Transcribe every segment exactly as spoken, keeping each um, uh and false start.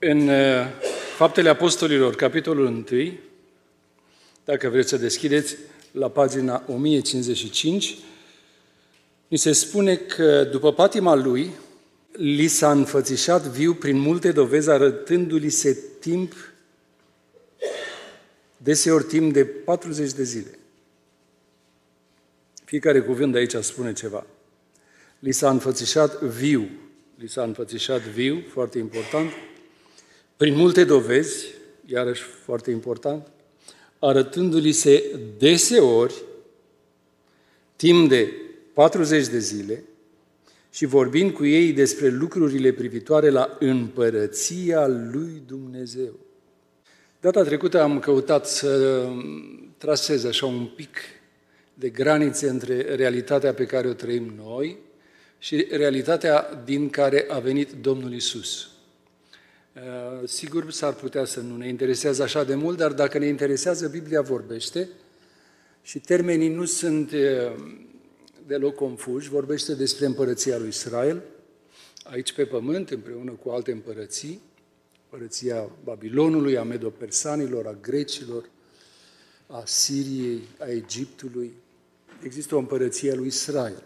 În Faptele Apostolilor, capitolul unu, dacă vreți să deschideți, la pagina o mie cincizeci și cinci, ni se spune că după patima lui, li s-a înfățișat viu prin multe dovezi, arătându-li se timp, deseori timp de patruzeci de zile. Fiecare cuvânt de aici spune ceva. Li s-a înfățișat viu, li s-a înfățișat viu, foarte important, prin multe dovezi, iarăși foarte important, arătându-li se deseori timp de patruzeci de zile și vorbind cu ei despre lucrurile privitoare la împărăția lui Dumnezeu. Data trecută am căutat să trasez așa un pic de granițe între realitatea pe care o trăim noi și realitatea din care a venit Domnul Iisus. Sigur, s-ar putea să nu ne interesează așa de mult, dar dacă ne interesează, Biblia vorbește și termenii nu sunt deloc confuși. Vorbește despre împărăția lui Israel, aici pe pământ, împreună cu alte împărății, împărăția Babilonului, a Medo-Persanilor, a Grecilor, a Siriei, a Egiptului. Există o împărăție a lui Israel.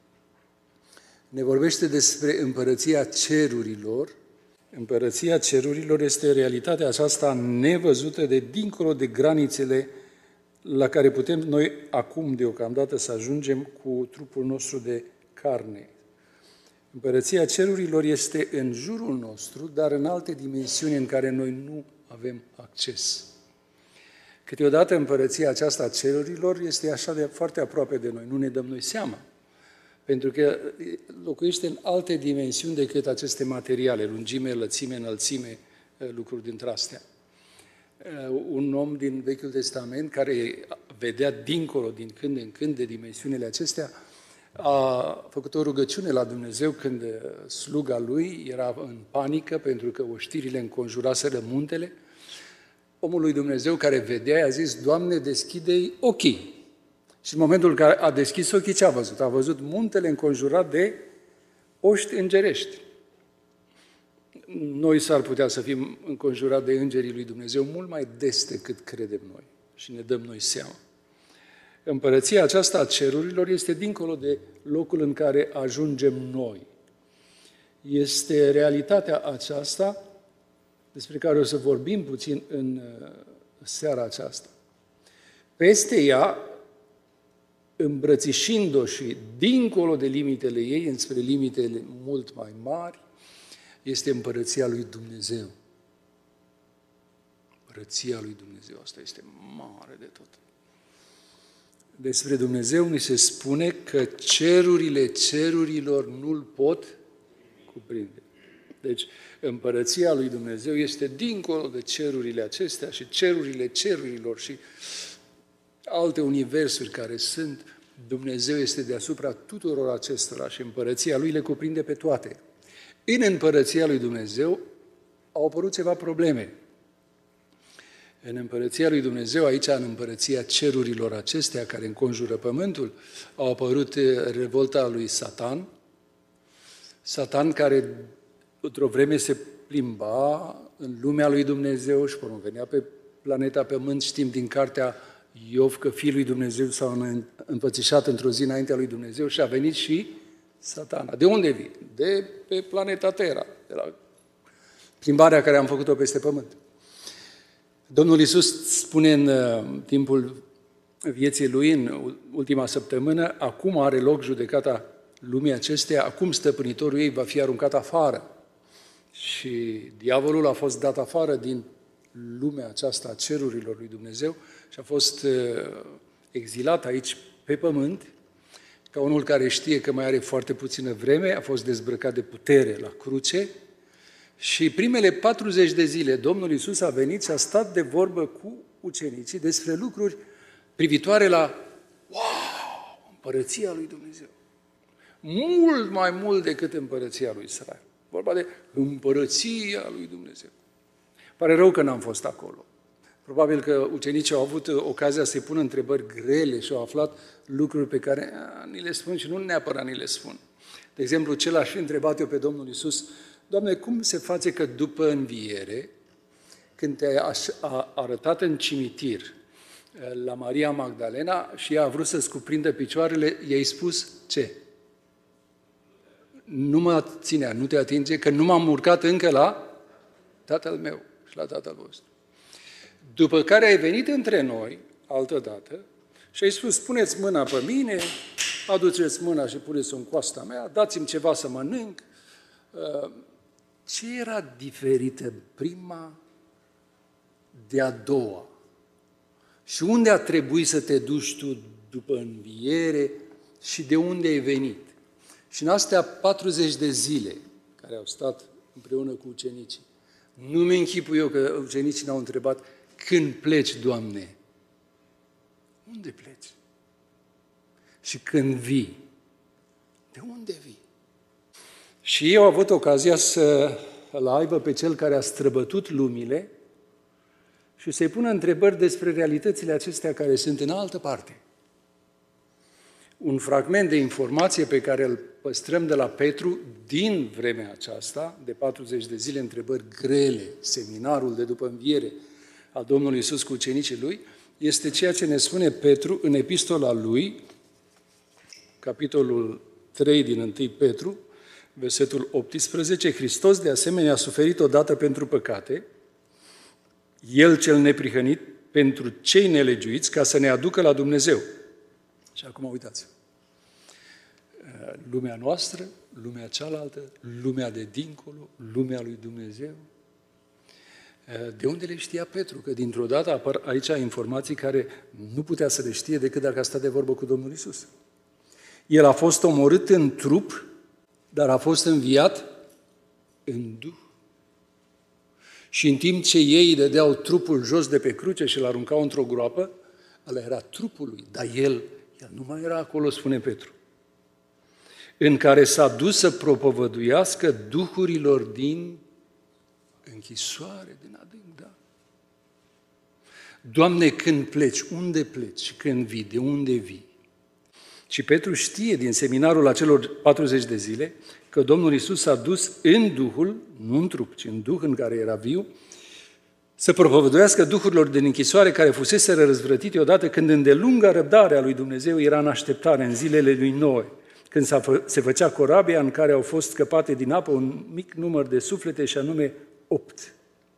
Ne vorbește despre împărăția cerurilor. Împărăția cerurilor este realitatea aceasta nevăzută de dincolo de granițele la care putem noi acum deocamdată să ajungem cu trupul nostru de carne. Împărăția cerurilor este în jurul nostru, dar în alte dimensiuni în care noi nu avem acces. Câteodată împărăția aceasta a cerurilor este așa de foarte aproape de noi, nu ne dăm noi seama. Pentru că locuiește în alte dimensiuni decât aceste materiale, lungime, lățime, înălțime, lucruri dintre astea. Un om din Vechiul Testament care vedea dincolo, din când în când, de dimensiunile acestea, a făcut o rugăciune la Dumnezeu când sluga lui era în panică pentru că oștirile înconjuraseră muntele. Omul lui Dumnezeu care vedea i-a zis: Doamne, deschide-i ochii. Și în momentul în care a deschis ochii, ce a văzut? A văzut muntele înconjurat de oști îngerești. Noi s-ar putea să fim înconjurați de îngerii lui Dumnezeu mult mai des decât credem noi și ne dăm noi seama. Împărăția aceasta a cerurilor este dincolo de locul în care ajungem noi. Este realitatea aceasta despre care o să vorbim puțin în seara aceasta. Peste ea, îmbrățișind-o și dincolo de limitele ei, înspre limitele mult mai mari, este împărăția lui Dumnezeu. Împărăția lui Dumnezeu, asta este mare de tot. Despre Dumnezeu ni se spune că cerurile cerurilor nu-l pot cuprinde. Deci, împărăția lui Dumnezeu este dincolo de cerurile acestea și cerurile cerurilor și alte universuri care sunt. Dumnezeu este deasupra tuturor acestora și împărăția lui le cuprinde pe toate. În împărăția lui Dumnezeu au apărut ceva probleme. În împărăția lui Dumnezeu, aici, în împărăția cerurilor acestea care înconjură pământul, au apărut revolta lui Satan. Satan care într-o vreme se plimba în lumea lui Dumnezeu și până venea pe planeta Pământ. Știm din cartea Iov că Fiul lui Dumnezeu s-a înfățișat într-o zi înaintea lui Dumnezeu și a venit și Satana. De unde vine? De pe planeta Terra, de la plimbarea care am făcut-o peste Pământ. Domnul Iisus spune în timpul vieții Lui, în ultima săptămână, acum are loc judecata lumii acesteia, acum stăpânitorul ei va fi aruncat afară. Și diavolul a fost dat afară din lumea aceasta a cerurilor lui Dumnezeu și a fost exilat aici pe pământ, ca unul care știe că mai are foarte puțină vreme, a fost dezbrăcat de putere la cruce și primele patruzeci de zile Domnul Iisus a venit și a stat de vorbă cu ucenicii despre lucruri privitoare la wow, împărăția lui Dumnezeu. Mult mai mult decât împărăția lui Israel. Vorba de împărăția lui Dumnezeu. Pare rău că n-am fost acolo. Probabil că ucenicii au avut ocazia să-i pună întrebări grele și au aflat lucruri pe care a, ni le spun și nu neapărat ni le spun. De exemplu, ce l-aș fi întrebat eu pe Domnul Iisus Doamne, cum se face că după înviere, când te-ai arătat în cimitir la Maria Magdalena și ea a vrut să-ți cuprindă picioarele, i-ai spus ce? Nu mă ținea, nu te atinge, că nu m-am urcat încă la Tatăl meu și la Tatăl vostru. După care ai venit între noi, altădată, și ai spus, puneți mâna pe mine, aduceți mâna și puneți-o în coasta mea, dați-mi ceva să mănânc. Ce era diferit în prima de a doua? Și unde a trebuit să te duci tu după înviere și de unde ai venit? Și în astea patruzeci de zile care au stat împreună cu ucenicii, nu mi închipui eu că ucenicii ne-au întrebat, când pleci, Doamne? Unde pleci? Și când vii? De unde vii? Și eu am avut ocazia să îl aibă pe cel care a străbătut lumile și să-i pună întrebări despre realitățile acestea care sunt în altă parte. Un fragment de informație pe care îl păstrăm de la Petru din vremea aceasta, de patruzeci de zile, întrebări grele, seminarul de după înviere al Domnului Iisus cu ucenicii lui, este ceea ce ne spune Petru în epistola lui, capitolul trei din întâi Petru, versetul optsprezece, Hristos de asemenea a suferit odată pentru păcate, El cel neprihănit pentru cei nelegiuiți, ca să ne aducă la Dumnezeu. Și acum uitați, lumea noastră, lumea cealaltă, lumea de dincolo, lumea lui Dumnezeu. De unde le știa Petru? Că dintr-o dată apar aici informații care nu putea să le știe decât dacă a stat de vorbă cu Domnul Iisus. El a fost omorât în trup, dar a fost înviat în Duh. Și în timp ce ei dădeau trupul jos de pe cruce și îl aruncau într-o groapă, ăla era trupul lui, dar el, el nu mai era acolo, spune Petru, în care s-a dus să propovăduiască duhurilor din închisoare, din adânc, da. Doamne, când pleci, unde pleci și când vii, de unde vii? Și Petru știe din seminarul acelor patruzeci de zile că Domnul Iisus s-a dus în Duhul, nu în trup, ci în Duh în care era viu, să propovăduiască duhurilor din închisoare care fusese răzvrătite odată când îndelunga răbdarea lui Dumnezeu era în așteptare în zilele lui Noe, când se făcea corabia în care au fost scăpate din apă un mic număr de suflete și anume opt.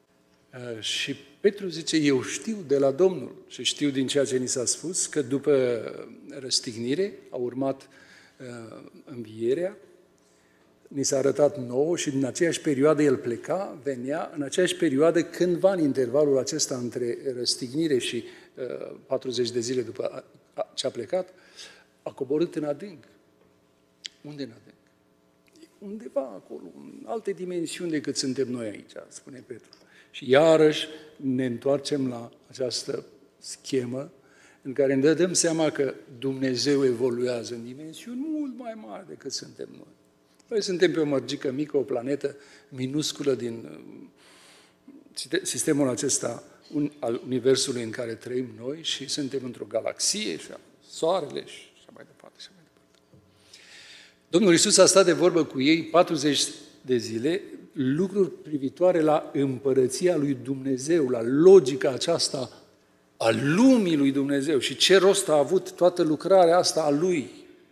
Și Petru zice, eu știu de la Domnul și știu din ceea ce ni s-a spus că după răstignire a urmat uh, învierea, ni s-a arătat nouă și în aceeași perioadă el pleca, venea, în aceeași perioadă cândva în intervalul acesta între răstignire și uh, patruzeci de zile după ce a plecat, a coborât în adânc. Unde în adânc? Undeva acolo, în alte dimensiuni decât suntem noi aici, spune Petru. Și iarăși ne întoarcem la această schemă în care ne dăm seama că Dumnezeu evoluează în dimensiuni mult mai mari decât suntem noi. Noi suntem pe o mărgică mică, o planetă minusculă din sistemul acesta al Universului în care trăim noi și suntem într-o galaxie și soarele și așa mai departe. Și mai departe. Domnul Iisus a stat de vorbă cu ei patruzeci de zile, lucruri privitoare la împărăția lui Dumnezeu, la logica aceasta a lumii lui Dumnezeu și ce rost a avut toată lucrarea asta a lui.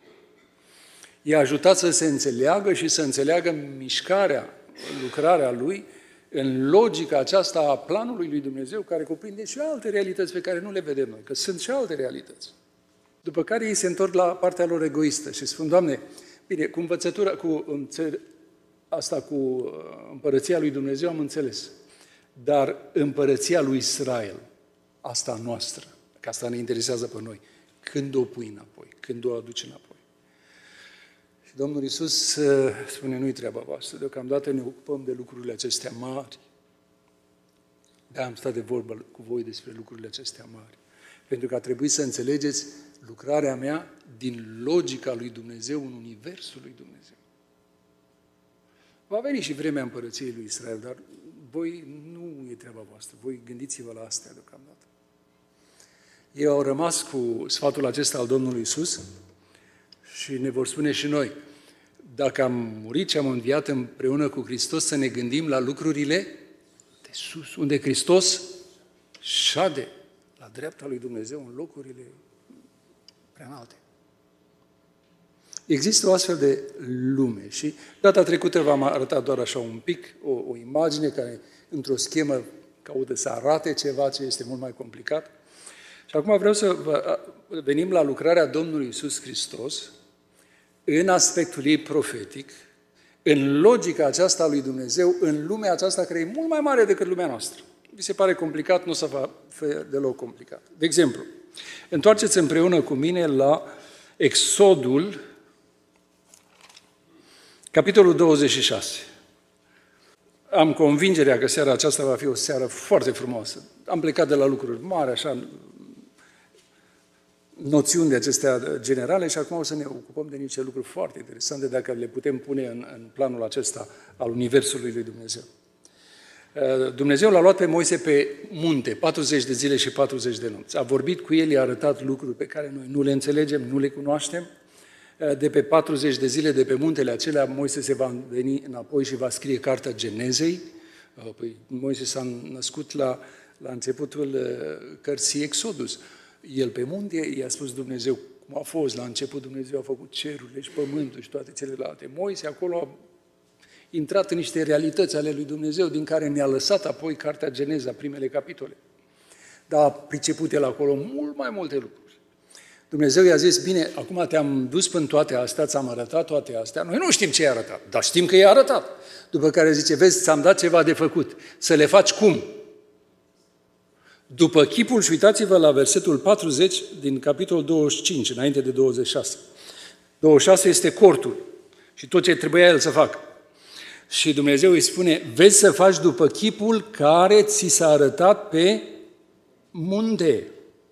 I-a ajutat să se înțeleagă și să înțeleagă mișcarea, lucrarea lui în logica aceasta a planului lui Dumnezeu, care cuprinde și alte realități pe care nu le vedem noi, că sunt și alte realități. După care ei se întorc la partea lor egoistă și spun, Doamne, bine, cu învățătura, cu asta cu împărăția lui Dumnezeu am înțeles, dar împărăția lui Israel, asta noastră, că asta ne interesează pe noi, când o pui înapoi, când o aduci înapoi. Și Domnul Iisus spune, nu-i treaba voastră, deocamdată ne ocupăm de lucrurile acestea mari. Da, am stat de vorbă cu voi despre lucrurile acestea mari. Pentru că a trebuit să înțelegeți lucrarea mea din logica lui Dumnezeu în universul lui Dumnezeu. Va veni și vremea împărăției lui Israel, dar voi nu e treaba voastră. Voi gândiți-vă la astea deocamdată. Ei au rămas cu sfatul acesta al Domnului Iisus și ne vor spune și noi, dacă am murit și am înviat împreună cu Hristos, să ne gândim la lucrurile de sus, unde Hristos șade la dreapta lui Dumnezeu în locurile prea înalte. Există o astfel de lume și data trecută v-am arătat doar așa un pic, o, o imagine care într-o schemă caută să arate ceva ce este mult mai complicat. Și acum vreau să vă venim la lucrarea Domnului Iisus Hristos în aspectul ei profetic, în logica aceasta a lui Dumnezeu, în lumea aceasta care e mult mai mare decât lumea noastră. Vi se pare complicat? Nu o să vă fie deloc complicat. De exemplu, întoarceți împreună cu mine la Exodul, capitolul douăzeci și șase. Am convingerea că seara aceasta va fi o seară foarte frumoasă. Am plecat de la lucruri mari, așa, noțiuni de acestea generale și acum o să ne ocupăm de niște lucruri foarte interesante dacă le putem pune în, în planul acesta al Universului lui Dumnezeu. Dumnezeu l-a luat pe Moise pe munte, patruzeci de zile și patruzeci de nopți. A vorbit cu el, i-a arătat lucruri pe care noi nu le înțelegem, nu le cunoaștem. De pe patruzeci de zile de pe muntele acelea, Moise se va veni înapoi și va scrie cartea Genezei. Păi, Moise s-a născut la, la începutul cărții Exodus. El pe munte i-a spus Dumnezeu cum a fost. La început Dumnezeu a făcut cerurile și pământul și toate celelalte. Moise acolo a intrat în niște realități ale lui Dumnezeu, din care ne-a lăsat apoi cartea Geneza, primele capitole. Dar a priceput el acolo mult mai multe lucruri. Dumnezeu i-a zis, bine, acum te-am dus până toate astea, ți-am arătat toate astea. Noi nu știm ce i-a arătat, dar știm că i-a arătat. După care zice, vezi, ți-am dat ceva de făcut. Să le faci cum? După chipul, și uitați-vă la versetul patruzeci din capitolul douăzeci și cinci, înainte de douăzeci și șase. douăzeci și șase este cortul și tot ce trebuia el să facă. Și Dumnezeu îi spune, vezi să faci după chipul care ți s-a arătat pe munte.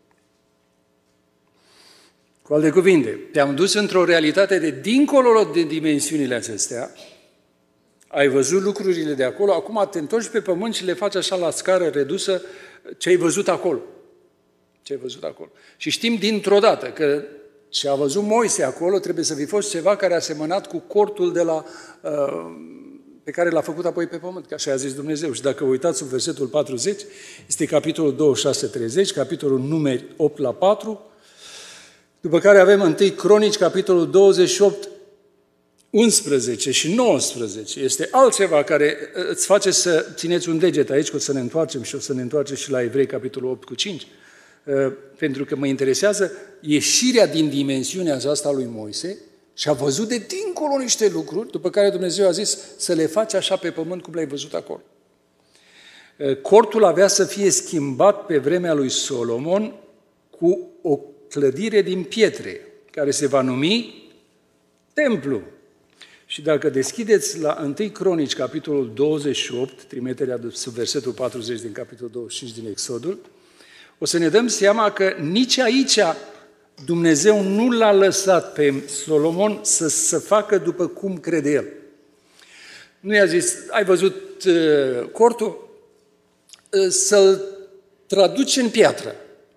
Cu alte cuvinte, te-am dus într-o realitate de dincolo de dimensiunile acestea, ai văzut lucrurile de acolo, acum te întorci pe pământ și le faci așa la scară redusă ce ai văzut acolo. Ce ai văzut acolo. Și știm dintr-o dată că ce a văzut Moise acolo trebuie să fi fost ceva care a semănat cu cortul de la, pe care l-a făcut apoi pe pământ, că așa a zis Dumnezeu. Și dacă vă uitați în versetul patruzeci, este capitolul douăzeci și șase treizeci, capitolul Numeri opt la patru, după care avem întâi Cronici, capitolul douăzeci și opt, unsprezece și nouăsprezece. Este altceva care îți face să țineți un deget aici, că o să ne întoarcem și o să ne întoarcem și la Evrei, capitolul opt cu cinci, pentru că mă interesează ieșirea din dimensiunea aceasta a lui Moise și a văzut de dincolo niște lucruri, după care Dumnezeu a zis să le faci așa pe pământ cum le-ai văzut acolo. Cortul avea să fie schimbat pe vremea lui Solomon cu o clădire din pietre, care se va numi templu. Și dacă deschideți la întâi Cronici, capitolul douăzeci și opt, trimiterea sub versetul patruzeci din capitolul douăzeci și cinci din Exodul, o să ne dăm seama că nici aici Dumnezeu nu l-a lăsat pe Solomon să se facă după cum crede el. Nu i-a zis, ai văzut uh, cortul? Uh, să-l traduci în piatră.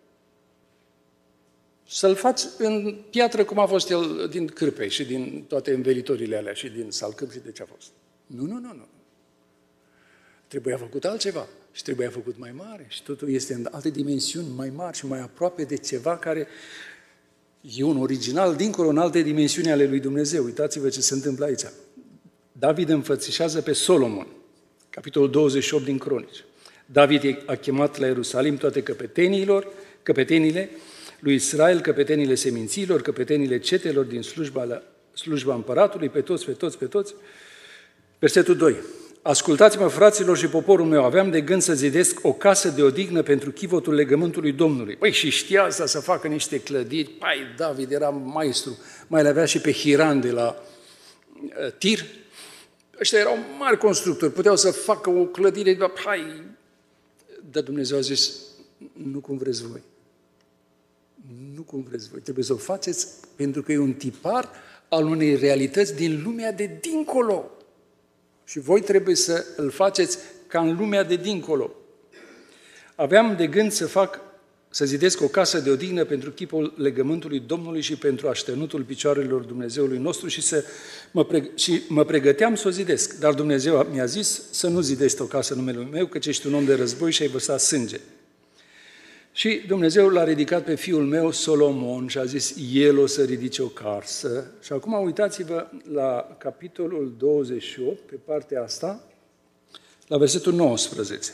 Să-l faci în piatră cum a fost el din cârpei și din toate învelitorile alea și din salcâm și de ce a fost. Nu, nu, nu, nu. Trebuia făcut altceva și trebuia făcut mai mare și totul este în alte dimensiuni mai mari și mai aproape de ceva care e un original dincolo în alte dimensiuni ale lui Dumnezeu. Uitați-vă ce se întâmplă aici. David înfățișează pe Solomon, capitolul douăzeci și opt din Cronici. David a chemat la Ierusalim toate căpetenilor, căpetenile lui Israel, căpetenile seminților, căpetenile cetelor din slujba, la, slujba împăratului, pe toți, pe toți, pe toți. Versetul doi. Ascultați-mă, fraților și poporul meu, aveam de gând să zidesc o casă de odihnă pentru chivotul legământului Domnului. Păi și știa asta să facă niște clădiri. Pai, David era maestru, mai le avea și pe Hiram de la uh, Tir. Ăștia erau mari constructori, puteau să facă o clădire, pai, dar Dumnezeu a zis, nu cum vreți voi. Nu cum vreți voi. Trebuie să o faceți pentru că e un tipar al unei realități din lumea de dincolo. Și voi trebuie să îl faceți ca în lumea de dincolo. Aveam de gând să fac să zidesc o casă de odihnă pentru chipul legământului Domnului și pentru așternutul picioarelor Dumnezeului nostru și, să mă, preg- și mă pregăteam să o zidesc. Dar Dumnezeu mi-a zis să nu zidești o casă în numele meu, căci ești un om de război și ai vărsat sânge. Și Dumnezeu l-a ridicat pe fiul meu, Solomon, și a zis, el o să ridice o casă. Și acum uitați-vă la capitolul douăzeci și opt, pe partea asta, la versetul nouăsprezece.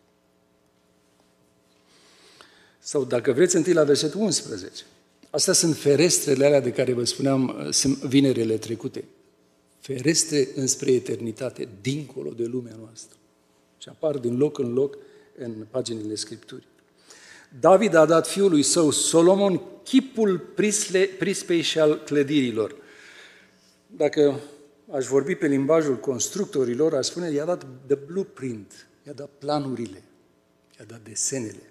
Sau dacă vreți întâi la versetul unsprezece. Astea sunt ferestrele alea de care vă spuneam vinerile trecute. Ferestre înspre eternitate, dincolo de lumea noastră. Și apar din loc în loc în paginile Scripturii. David a dat fiului său Solomon chipul prisle, prispei și al clădirilor. Dacă aș vorbi pe limbajul constructorilor, aș spune, i-a dat the blueprint, i-a dat planurile, i-a dat desenele.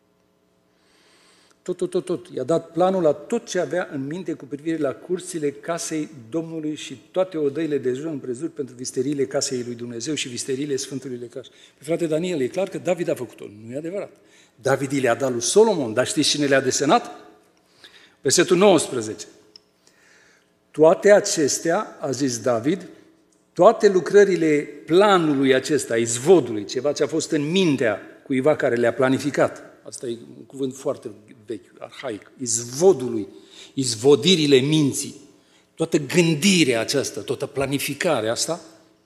Tot, tot, tot, tot. I-a dat planul la tot ce avea în minte cu privire la curțile casei Domnului și toate odăile de jur împrejur pentru visteriile casei lui Dumnezeu și visteriile Sfântului Lecaș. Frate Daniel, e clar că David a făcut-o. Nu e adevărat. David le-a dat lui Solomon, dar știți cine le-a desenat? Versetul nouăsprezece. Toate acestea, a zis David, toate lucrările planului acesta, izvodului, ceva ce a fost în mintea cuiva care le-a planificat. Asta e un cuvânt foarte vechi, arhaic. Izvodului, izvodirile minții, toată gândirea aceasta, toată planificarea asta,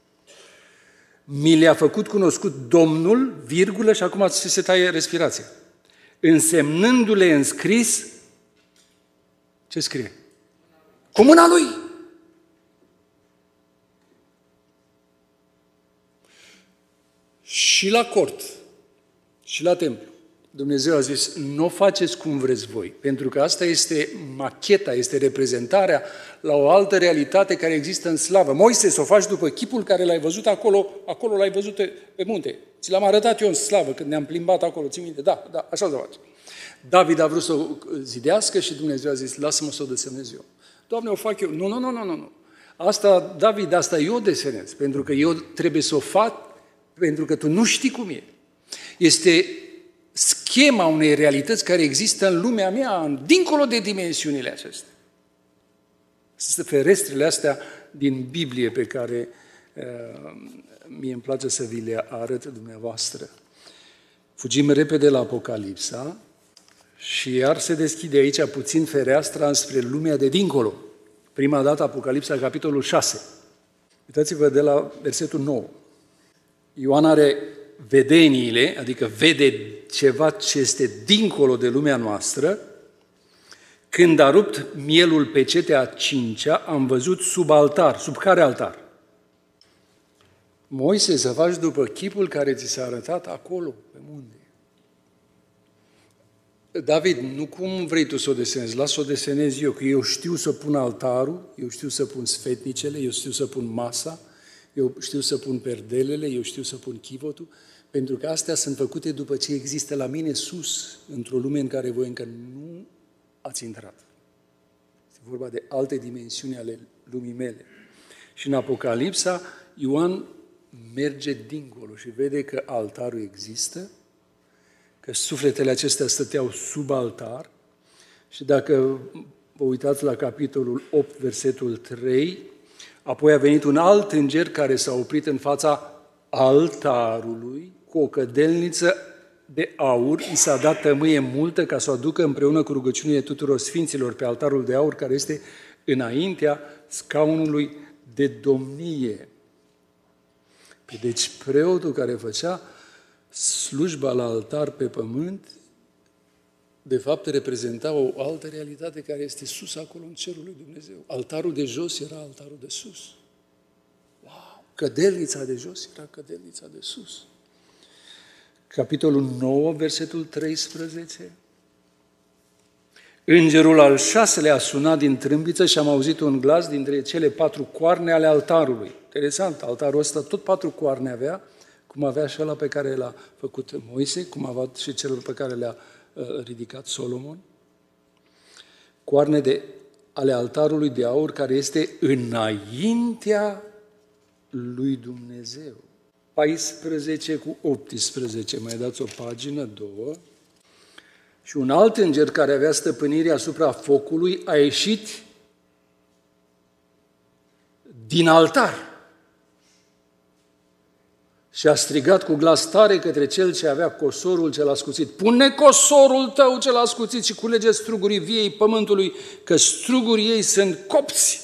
mi le-a făcut cunoscut Domnul, virgulă, și acum se taie respirația, însemnându-le în scris, ce scrie? Cu mâna lui. Și la cort, și la templu. Dumnezeu a zis, nu o faceți cum vreți voi, pentru că asta este macheta, este reprezentarea la o altă realitate care există în slavă. Moise, să o faci după chipul care l-ai văzut acolo, acolo l-ai văzut pe munte. Ți l-am arătat eu în slavă când ne-am plimbat acolo, ții minte? Da, da, așa o să faci. David a vrut să o zidească și Dumnezeu a zis, lasă-mă să o desenez eu. Doamne, o fac eu. Nu, nu, nu, nu, nu. Asta, David, asta eu desenez, pentru că eu trebuie să o fac, pentru că tu nu știi cum e. Este schema unei realități care există în lumea mea, dincolo de dimensiunile acestea. Sunt ferestrele astea din Biblie pe care uh, mie îmi place să vi le arăt dumneavoastră. Fugim repede la Apocalipsa și iar se deschide aici puțin fereastra înspre lumea de dincolo. Prima dată Apocalipsa, capitolul șase. Uitați-vă de la versetul nouă. Ioan are vedeniile, adică vede ceva ce este dincolo de lumea noastră. Când a rupt mielul pe cetea a cincea, am văzut sub altar. Sub care altar? Moise, să faci după chipul care ți s-a arătat acolo, pe munte. David, nu cum vrei tu să o desenezi, lasă-o desenez eu, că eu știu să pun altarul, eu știu să pun sfetnicele, eu știu să pun masa, eu știu să pun perdelele, eu știu să pun chivotul, pentru că astea sunt făcute după ce există la mine sus, într-o lume în care voi încă nu ați intrat. Este vorba de alte dimensiuni ale lumii mele. Și în Apocalipsa, Ioan merge dincolo și vede că altarul există, că sufletele acestea stăteau sub altar și dacă vă uitați la capitolul opt, versetul trei, apoi a venit un alt înger care s-a oprit în fața altarului cu o cădelniță de aur, i s-a dat tămâie multă ca să o aducă împreună cu rugăciunile tuturor sfinților pe altarul de aur care este înaintea scaunului de domnie. Deci preotul care făcea slujba la altar pe pământ, de fapt reprezenta o altă realitate care este sus acolo în cerul lui Dumnezeu. Altarul de jos era altarul de sus. Wow! Cădelnița de jos era cădelnița de sus. Capitolul nouă, versetul treisprezece. Îngerul al șaselea a sunat din trâmbiță și am auzit un glas dintre cele patru coarne ale altarului. Interesant, altarul ăsta tot patru coarne avea, cum avea și ăla pe care l-a făcut Moise, cum avea și cel pe care le-a uh, ridicat Solomon. Coarne de, ale altarului de aur care este înaintea lui Dumnezeu. paisprezece cu optsprezece, mai dați o pagină, două. Și un alt înger care avea stăpânire asupra focului a ieșit din altar și a strigat cu glas tare către cel ce avea cosorul cel ascuțit: pune cosorul tău cel ascuțit și culege strugurii viei pământului, că strugurii ei sunt copți.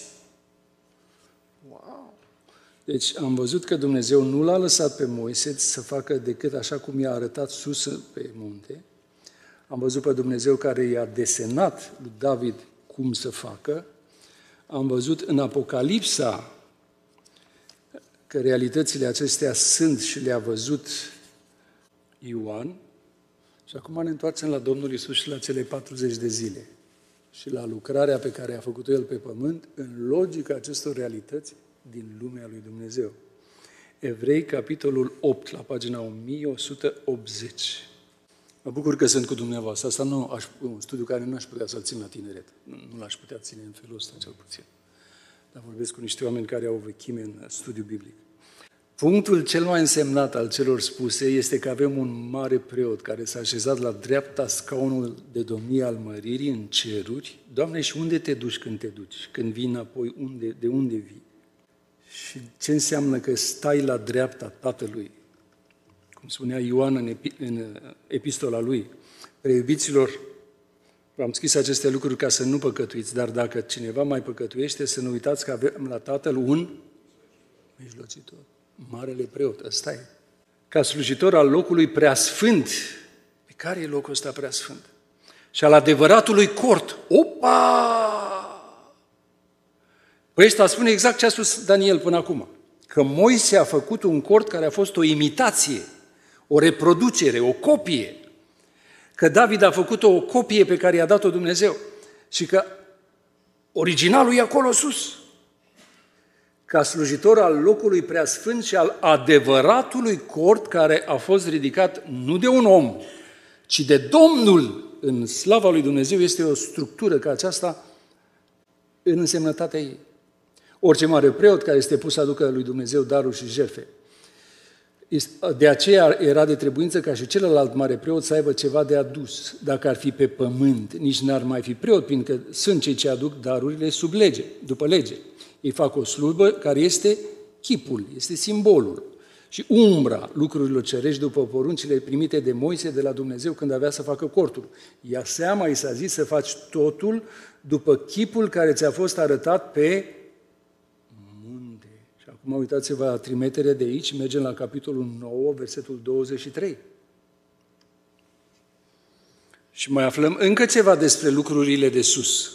Wow! Deci am văzut că Dumnezeu nu l-a lăsat pe Moise să facă decât așa cum i-a arătat sus pe munte. Am văzut pe Dumnezeu care i-a desenat lui David cum să facă. Am văzut în Apocalipsa că realitățile acestea sunt și le-a văzut Ioan. Și acum ne întoarcem la Domnul Iisus și la cele patruzeci de zile și la lucrarea pe care a făcut-o El pe pământ în logica acestor realități din lumea lui Dumnezeu. Evrei, capitolul opt, la pagina o mie o sută optzeci. Mă bucur că sunt cu dumneavoastră. Asta nu aș, un studiu care nu aș putea să-l țin la tineret. Nu, nu l-aș putea ține în felul ăsta, cel puțin. Dar vorbesc cu niște oameni care au vechime în studiu biblic. Punctul cel mai însemnat al celor spuse este că avem un mare preot care s-a așezat la dreapta scaunul de domnie al măririi în ceruri. Doamne, și unde te duci când te duci? Când vii înapoi, unde, de unde vii? Și ce înseamnă că stai la dreapta Tatălui? Cum spunea Ioan în, epi, în epistola lui: preiubiților, v-am scris aceste lucruri ca să nu păcătuiți, dar dacă cineva mai păcătuiește, să nu uitați că avem la Tatăl un mijlocitor, marele preot, ăsta e. Ca slujitor al locului preasfânt. Pe care e locul ăsta preasfânt? Și al adevăratului cort. Opa! Păi ăsta spune exact ce a spus Daniel până acum. Că Moise a făcut un cort care a fost o imitație, o reproducere, o copie. Că David a făcut o copie pe care i-a dat-o Dumnezeu și că originalul e acolo sus. Ca slujitor al locului preasfânt și al adevăratului cort care a fost ridicat nu de un om, ci de Domnul în slava lui Dumnezeu. Este o structură ca aceasta în însemnătatea ei. Orice mare preot care este pus să aducă lui Dumnezeu daruri și jertfe. De aceea era de trebuință ca și celălalt mare preot să aibă ceva de adus. Dacă ar fi pe pământ, nici n-ar mai fi preot, fiindcă sunt cei ce aduc darurile sub lege, după lege. Ei fac o slujbă care este chipul, este simbolul și umbra lucrurilor cerești după poruncile primite de Moise de la Dumnezeu când avea să facă cortul. Ia seama, i s-a zis să faci totul după chipul care ți-a fost arătat pe munte. Și acum uitați-vă la trimitere de aici, mergem la capitolul nouă, versetul douăzeci și trei. Și mai aflăm încă ceva despre lucrurile de sus.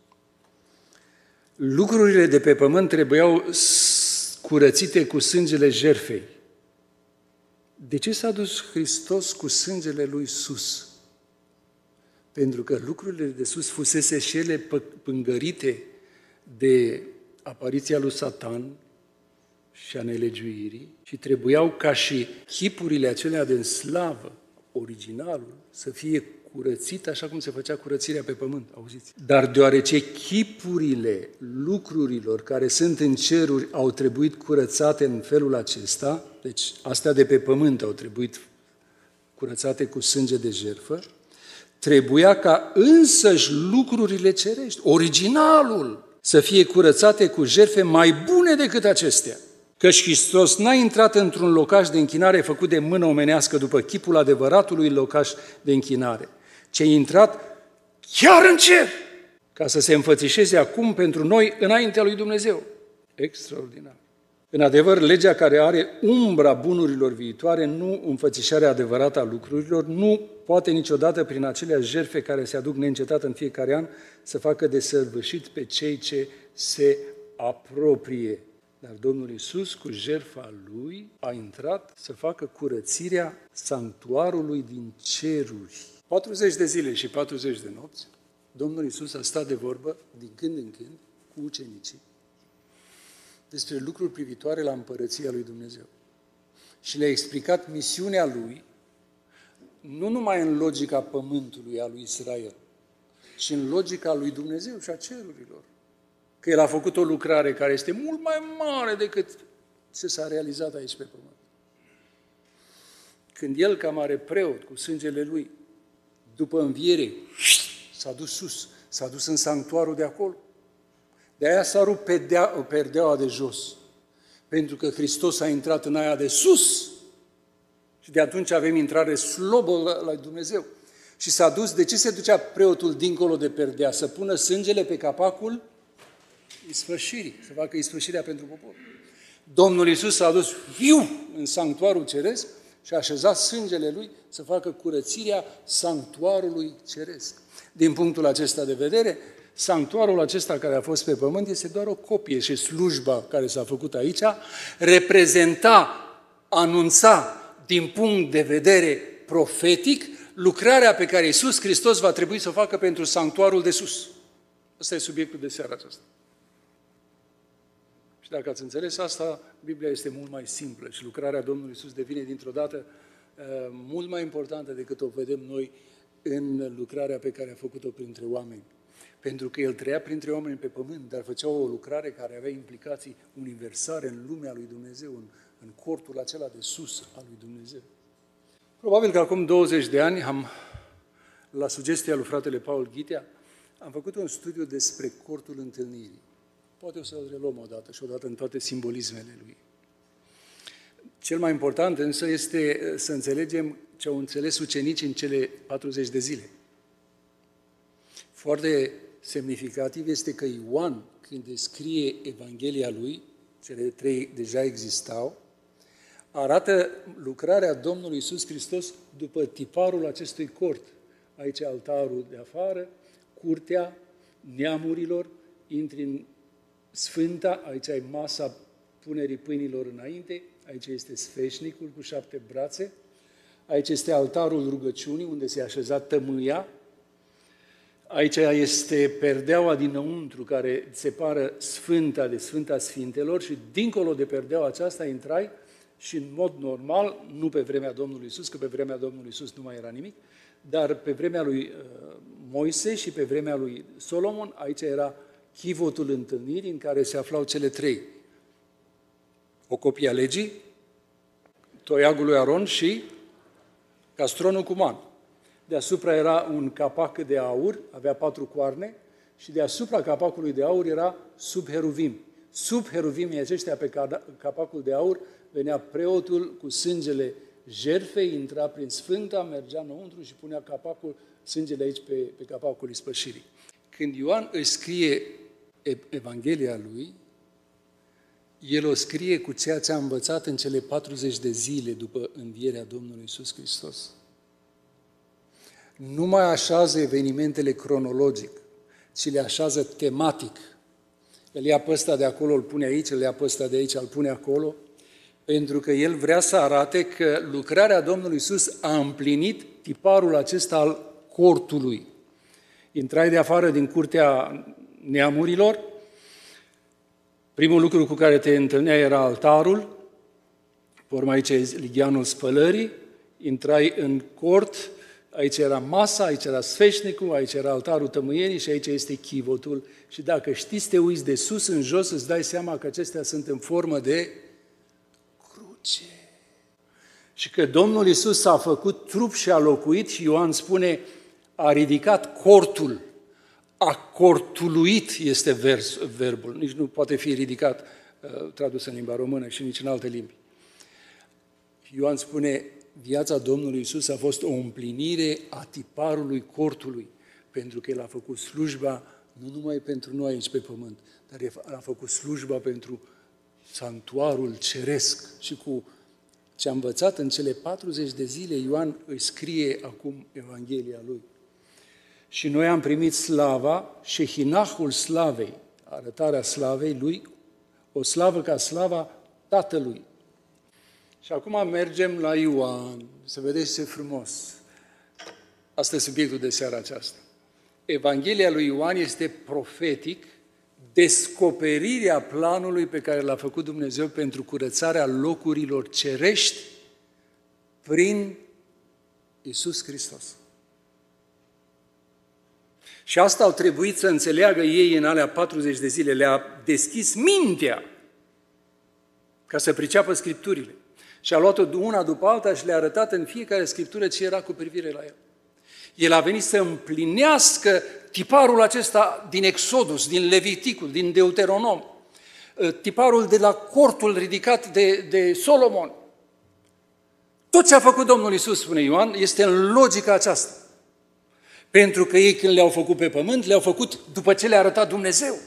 Lucrurile de pe pământ trebuiau curățite cu sângele jertfei. De ce s-a dus Hristos cu sângele Lui sus? Pentru că lucrurile de sus fusese și ele pângărite de apariția lui Satan și a nelegiuirii și trebuiau ca și chipurile acelea de slavă, originalul, să fie curățit așa cum se făcea curățirea pe pământ, auziți? Dar deoarece chipurile lucrurilor care sunt în ceruri au trebuit curățate în felul acesta, deci astea de pe pământ au trebuit curățate cu sânge de jertfă, trebuia ca însăși lucrurile cerești, originalul, să fie curățate cu jertfe mai bune decât acestea. Căci Hristos n-a intrat într-un locaș de închinare făcut de mână omenească după chipul adevăratului locaș de închinare, ci a intrat chiar în cer, ca să se înfățișeze acum pentru noi înaintea lui Dumnezeu. Extraordinar! În adevăr, legea care are umbra bunurilor viitoare, nu înfățișarea adevărată a lucrurilor, nu poate niciodată prin aceleași jertfe care se aduc neîncetat în fiecare an să facă de săvârșit pe cei ce se apropie. Dar Domnul Iisus, cu jertfa Lui, a intrat să facă curățirea sanctuarului din ceruri. patruzeci de zile și patruzeci de nopți, Domnul Iisus a stat de vorbă, din când în când, cu ucenicii, despre lucruri privitoare la împărăția lui Dumnezeu. Și le-a explicat misiunea Lui, nu numai în logica pământului a lui Israel, ci în logica lui Dumnezeu și a cerurilor. Că El a făcut o lucrare care este mult mai mare decât ce s-a realizat aici pe pământ. Când El, ca mare preot, cu sângele Lui, după înviere, s-a dus sus, s-a dus în sanctuarul de acolo. De aia s-a rupt perdea, perdeaua de jos, pentru că Hristos a intrat în aia de sus și de atunci avem intrare slobă la, la Dumnezeu. Și s-a dus, de ce se ducea preotul dincolo de perdea? Să pună sângele pe capacul ispășirii, să facă ispășirea pentru popor. Domnul Iisus s-a dus viu în sanctuarul ceresc și a așezat sângele Lui să facă curățirea sanctuarului ceresc. Din punctul acesta de vedere, sanctuarul acesta care a fost pe pământ este doar o copie și slujba care s-a făcut aici reprezenta, anunța din punct de vedere profetic lucrarea pe care Iisus Hristos va trebui să o facă pentru sanctuarul de sus. Ăsta e subiectul de seara aceasta. Și dacă ați înțeles asta, Biblia este mult mai simplă și lucrarea Domnului Iisus devine dintr-o dată uh, mult mai importantă decât o vedem noi în lucrarea pe care a făcut-o printre oameni. Pentru că El trăia printre oameni pe pământ, dar făcea o lucrare care avea implicații universale în lumea lui Dumnezeu, în, în cortul acela de sus al lui Dumnezeu. Probabil că acum douăzeci de ani, am, la sugestia lui fratele Paul Ghitea, am făcut un studiu despre cortul întâlnirii. Poate o să-l reluăm odată și odată în toate simbolismele lui. Cel mai important însă este să înțelegem ce au înțeles ucenicii în cele patruzeci de zile. Foarte semnificativ este că Ioan, când descrie Evanghelia lui, cele trei deja existau, arată lucrarea Domnului Iisus Hristos după tiparul acestui cort. Aici e altarul de afară, curtea neamurilor, intri în Sfânta, aici ai masa punerii pâinilor înainte, aici este sfeșnicul cu șapte brațe, aici este altarul rugăciunii, unde se așeza tămâia, aici este perdeaua dinăuntru care separă Sfânta de Sfânta Sfintelor și dincolo de perdeaua aceasta intrai și în mod normal, nu pe vremea Domnului Iisus, că pe vremea Domnului Iisus nu mai era nimic, dar pe vremea lui Moise și pe vremea lui Solomon, aici era chivotul întâlnirii în care se aflau cele trei. O copie a legii, toiagul lui Aron și castronul cu man. Deasupra era un capac de aur, avea patru coarne, și deasupra capacului de aur era sub heruvim. Sub heruvimii aceștia pe capacul de aur venea preotul cu sângele jertfei, intra prin Sfânta, mergea înăuntru și punea capacul, sângele aici pe, pe capacul ispășirii. Când Ioan îi scrie Evanghelia lui, el o scrie cu ceea ce a învățat în cele patruzeci de zile după învierea Domnului Iisus Hristos. Nu mai așează evenimentele cronologic, ci le așează tematic. El ia pe ăsta de acolo, îl pune aici, îl ia pe ăsta de aici, îl pune acolo, pentru că el vrea să arate că lucrarea Domnului Iisus a împlinit tiparul acesta al cortului. Intrai de afară din curtea neamurilor, primul lucru cu care te întâlnea era altarul, pe urmă aici e ligheanul spălării, intrai în cort, aici era masa, aici era sfeșnicul, aici era altarul tămâierii și aici este chivotul. Și dacă știi să te uiți de sus în jos, îți dai seama că acestea sunt în formă de cruce. Și că Domnul Iisus a făcut trup și a locuit și Ioan spune, a ridicat cortul, a cortuluit este vers, verbul, nici nu poate fi ridicat, tradus în limba română și nici în alte limbi. Ioan spune, viața Domnului Iisus a fost o împlinire a tiparului cortului, pentru că El a făcut slujba nu numai pentru noi aici pe pământ, dar El a făcut slujba pentru sanctuarul ceresc. Și cu ce a învățat în cele patruzeci de zile, Ioan îi scrie acum Evanghelia lui. Și noi am primit slava, șehinahul slavei, arătarea slavei lui, o slavă ca slava Tatălui. Și acum mergem la Ioan, să vedeți ce frumos. Asta e subiectul de seara aceasta. Evanghelia lui Ioan este profetic, descoperirea planului pe care l-a făcut Dumnezeu pentru curățarea locurilor cerești prin Iisus Hristos. Și asta au trebuit să înțeleagă ei în alea patruzeci de zile, le-a deschis mintea ca să priceapă Scripturile. Și a luat-o una după alta și le-a arătat în fiecare Scriptură ce era cu privire la el. El a venit să împlinească tiparul acesta din Exodus, din Leviticul, din Deuteronom, tiparul de la cortul ridicat de, de Solomon. Tot ce a făcut Domnul Iisus, spune Ioan, este în logica aceasta. Pentru că ei când le-au făcut pe pământ, le-au făcut după ce le-a arătat Dumnezeu.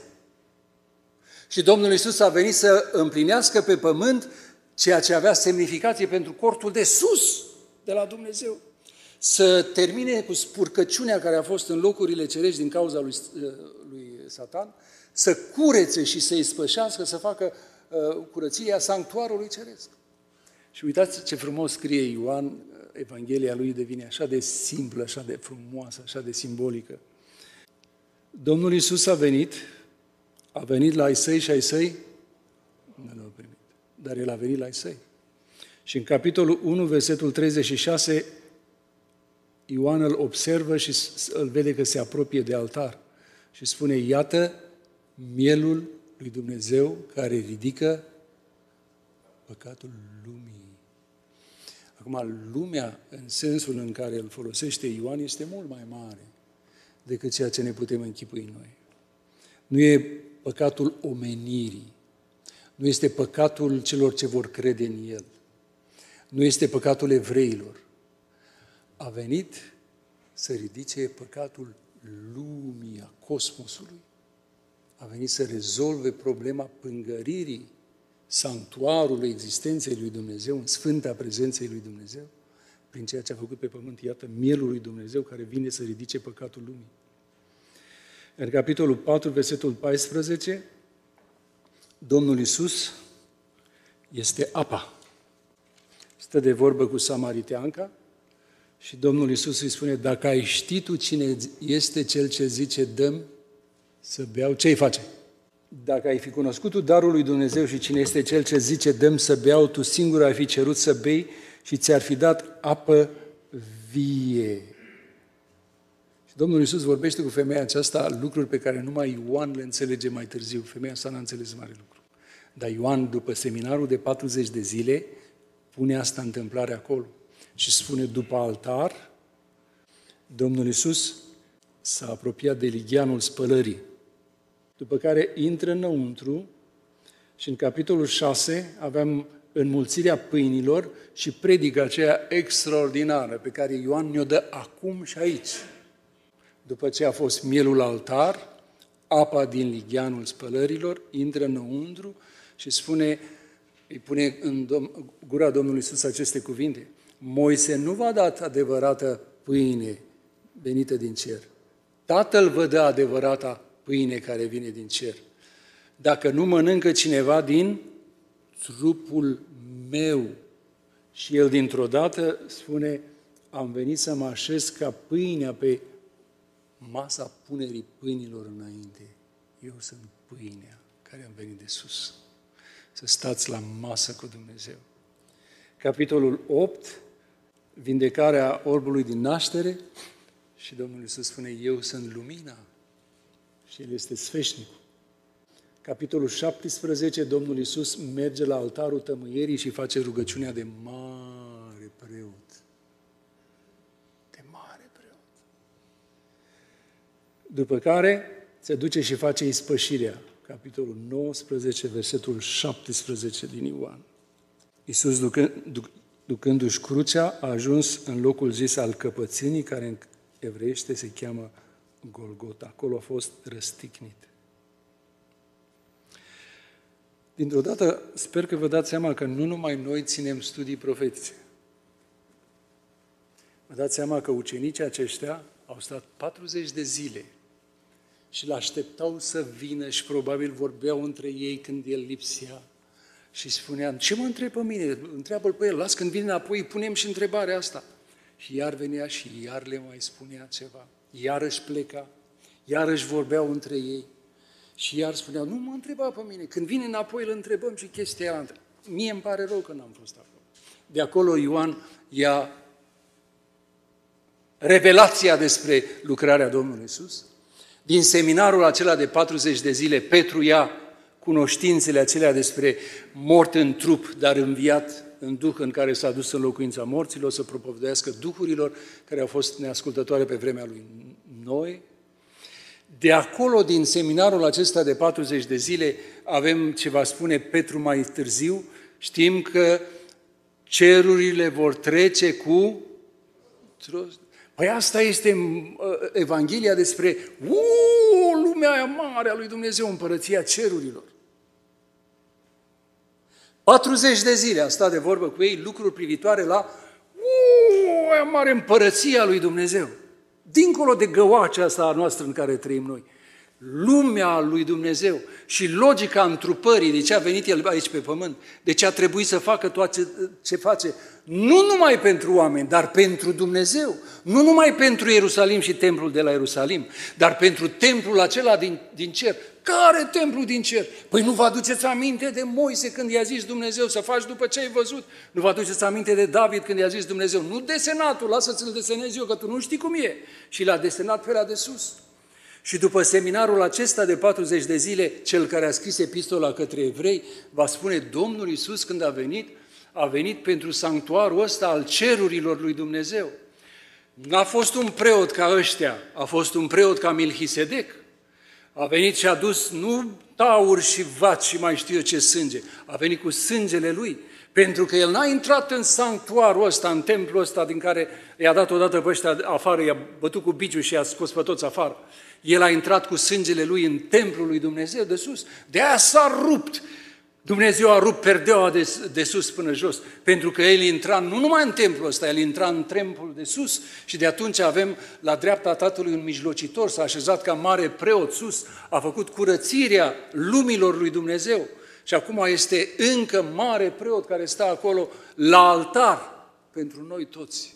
Și Domnul Iisus a venit să împlinească pe pământ ceea ce avea semnificație pentru cortul de sus de la Dumnezeu. Să termine cu spurcăciunea care a fost în locurile cerești din cauza lui, lui Satan, să curețe și să-i spășească, să facă uh, curățirea sanctuarului ceresc. Și uitați ce frumos scrie Ioan, Evanghelia lui devine așa de simplă, așa de frumoasă, așa de simbolică. Domnul Iisus a venit, a venit la ai săi și ai săi nu l-au primit, dar El a venit la ai săi. Și în capitolul unu, versetul treizeci și șase, Ioan îl observă și îl vede că se apropie de altar și spune, iată mielul lui Dumnezeu care ridică păcatul lumii. Acum, lumea, în sensul în care îl folosește Ioan, este mult mai mare decât ceea ce ne putem închipui noi. Nu e păcatul omenirii, nu este păcatul celor ce vor crede în El, nu este păcatul evreilor. A venit să ridice păcatul lumii, a cosmosului. A venit să rezolve problema pângăririi sanctuarului existenței lui Dumnezeu, în sfânta prezenței lui Dumnezeu, prin ceea ce a făcut pe pământ, iată, mielul lui Dumnezeu care vine să ridice păcatul lumii. În capitolul patru, versetul paisprezece, Domnul Iisus este apa. Stă de vorbă cu samariteanca și Domnul Iisus îi spune, dacă ai ști tu cine este cel ce zice, dă-mi să beau, ce îi face? Dacă ai fi cunoscut tu darul lui Dumnezeu și cine este cel ce zice, dă-mi să beau, tu singur ai fi cerut să bei și ți-ar fi dat apă vie. Și Domnul Iisus vorbește cu femeia aceasta lucruri pe care numai Ioan le înțelege mai târziu. Femeia asta n-a înțeles mare lucru. Dar Ioan, după seminarul de patruzeci de zile, pune asta întâmplare acolo. Și spune, după altar, Domnul Iisus s-a apropiat de ligheanul spălării, după care intră înăuntru și în capitolul șase aveam înmulțirea pâinilor și predica aceea extraordinară pe care Ioan ne-o dă acum și aici. După ce a fost mielul altar, apa din ligheanul spălărilor, intră înăuntru și spune, îi pune în gura Domnului Iisus aceste cuvinte, Moise nu v-a dat adevărată pâine venită din cer. Tatăl vă dă adevărata pâine care vine din cer. Dacă nu mănâncă cineva din trupul meu. Și el dintr-o dată spune, am venit să mă așez ca pâinea pe masa punerii pâinilor înainte. Eu sunt pâinea care am venit de sus. Să stați la masă cu Dumnezeu. Capitolul opt, vindecarea orbului din naștere și Domnul Iisus spune, eu sunt lumina și El este sfeșnicul. Capitolul șaptesprezece, Domnul Iisus merge la altarul tămâierii și face rugăciunea de mare preot. De mare preot. După care se duce și face ispășirea. Capitolul nouăsprezece, versetul șaptesprezece din Ioan. Iisus, ducă, duc, ducându-și crucea, a ajuns în locul zis al căpățânii, care în evreiește se cheamă Golgota. Acolo a fost răstignit. Dintr-o dată, sper că vă dați seama că nu numai noi ținem studii profetice. Vă dați seama că ucenicii aceștia au stat patruzeci de zile și l-așteptau să vină și probabil vorbeau între ei când el lipsea și spuneam, ce mă întreb pe mine? Întreabă-l pe el, las când vine înapoi, punem și întrebarea asta. Și iar venea și iar le mai spunea ceva. Iarăși pleca, iarăși vorbeau între ei și iar spuneau, nu mă întreba pe mine, când vine înapoi îl întrebăm și chestia aia. Mie îmi pare rău că n-am fost acolo. De acolo Ioan ia revelația despre lucrarea Domnului Iisus. Din seminarul acela de patruzeci de zile, Petru ia cunoștințele acelea despre mort în trup, dar înviat în duh în care s-a dus în locuința morților, să propovăduiască duhurilor care au fost neascultătoare pe vremea lui Noe. De acolo, din seminarul acesta de patruzeci de zile, avem ce va spune Petru mai târziu, știm că cerurile vor trece cu... Păi asta este Evanghelia despre uuu, lumea aia mare a lui Dumnezeu, împărăția cerurilor. patruzeci de zile a stat de vorbă cu ei lucruri privitoare la uuu, aia mare împărăția lui Dumnezeu. Dincolo de găoacea asta a noastră în care trăim noi. Lumea lui Dumnezeu și logica întrupării, de ce a venit El aici pe pământ, de ce a trebuit să facă tot ce, ce face, nu numai pentru oameni, dar pentru Dumnezeu, nu numai pentru Ierusalim și templul de la Ierusalim, dar pentru templul acela din, din cer. Care templu din cer? Păi nu vă aduceți aminte de Moise când i-a zis Dumnezeu să faci după ce ai văzut? Nu vă aduceți aminte de David când i-a zis Dumnezeu, nu desenatul, lasă-ți-l desenez eu, că tu nu știi cum e. Și l-a desenat pe ăla de sus. Și după seminarul acesta de patruzeci de zile, cel care a scris epistola către evrei, va spune, Domnul Iisus când a venit, a venit pentru sanctuarul ăsta al cerurilor lui Dumnezeu. N-a fost un preot ca ăștia, a fost un preot ca Milhisedec. A venit și a dus nu taur și vaci și mai știu eu ce sânge, a venit cu sângele lui, pentru că el n-a intrat în sanctuarul ăsta, în templul ăsta din care i-a dat odată pe ăștia afară, i-a bătut cu biciul și i-a scos pe toți afară. El a intrat cu sângele lui în templul lui Dumnezeu de sus. De aia s-a rupt. Dumnezeu a rupt perdeaua de, de sus până jos, pentru că el intra nu numai în templul ăsta, el intra în templul de sus și de atunci avem la dreapta Tatălui un mijlocitor, s-a așezat ca mare preot sus, a făcut curățirea lumilor lui Dumnezeu și acum este încă mare preot care stă acolo la altar pentru noi toți.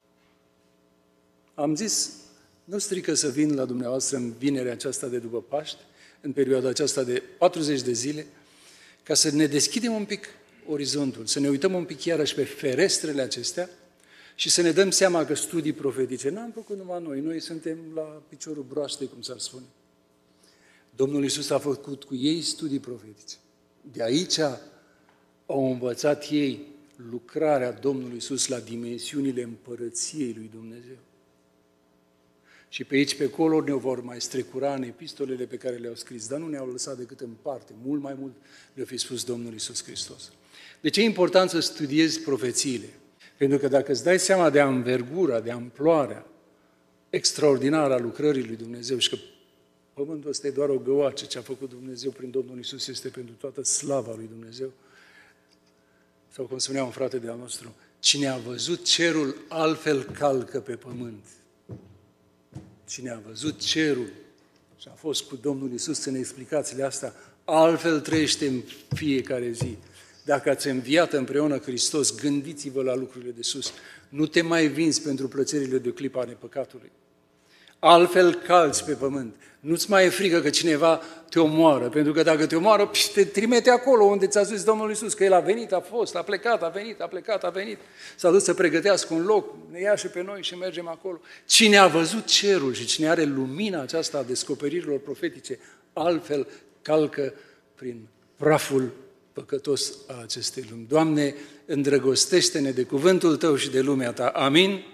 Am zis, nu strică să vin la dumneavoastră în vinerea aceasta de după Paști, în perioada aceasta de patruzeci de zile, ca să ne deschidem un pic orizontul, să ne uităm un pic iarăși pe ferestrele acestea și să ne dăm seama că studii profetice n-am făcut numai noi, noi suntem la piciorul broaștei, cum s-ar spune. Domnul Iisus a făcut cu ei studii profetice. De aici au învățat ei lucrarea Domnului Iisus la dimensiunile împărăției lui Dumnezeu. Și pe aici, pe acolo, ne vor mai strecura în epistolele pe care le-au scris, dar nu ne-au lăsat decât în parte, mult mai mult le-a fi spus Domnul Iisus Hristos. De ce e important să studiezi profețiile? Pentru că dacă îți dai seama de învergura, de amploarea extraordinară a lucrării lui Dumnezeu și că pământul ăsta e doar o găoace, ce a făcut Dumnezeu prin Domnul Iisus este pentru toată slava lui Dumnezeu, sau cum spunea un frate de-al nostru, cine a văzut cerul altfel calcă pe pământ. Cine a văzut cerul și a fost cu Domnul Iisus în explicațiile astea, altfel trăiește în fiecare zi. Dacă ați înviat împreună Hristos, gândiți-vă la lucrurile de sus. Nu te mai vinzi pentru plăcerile de o clipă a nepăcatului. Altfel calți pe pământ. Nu-ți mai e frică că cineva te omoară, pentru că dacă te omoară, te trimite acolo unde ți-a zis Domnul Iisus, că El a venit, a fost, a plecat, a venit, a plecat, a venit. S-a dus să pregătească un loc, ne ia și pe noi și mergem acolo. Cine a văzut cerul și cine are lumina aceasta a descoperirilor profetice, altfel calcă prin praful păcătos a acestei lumi. Doamne, îndrăgostește-ne de cuvântul Tău și de lumea Ta. Amin?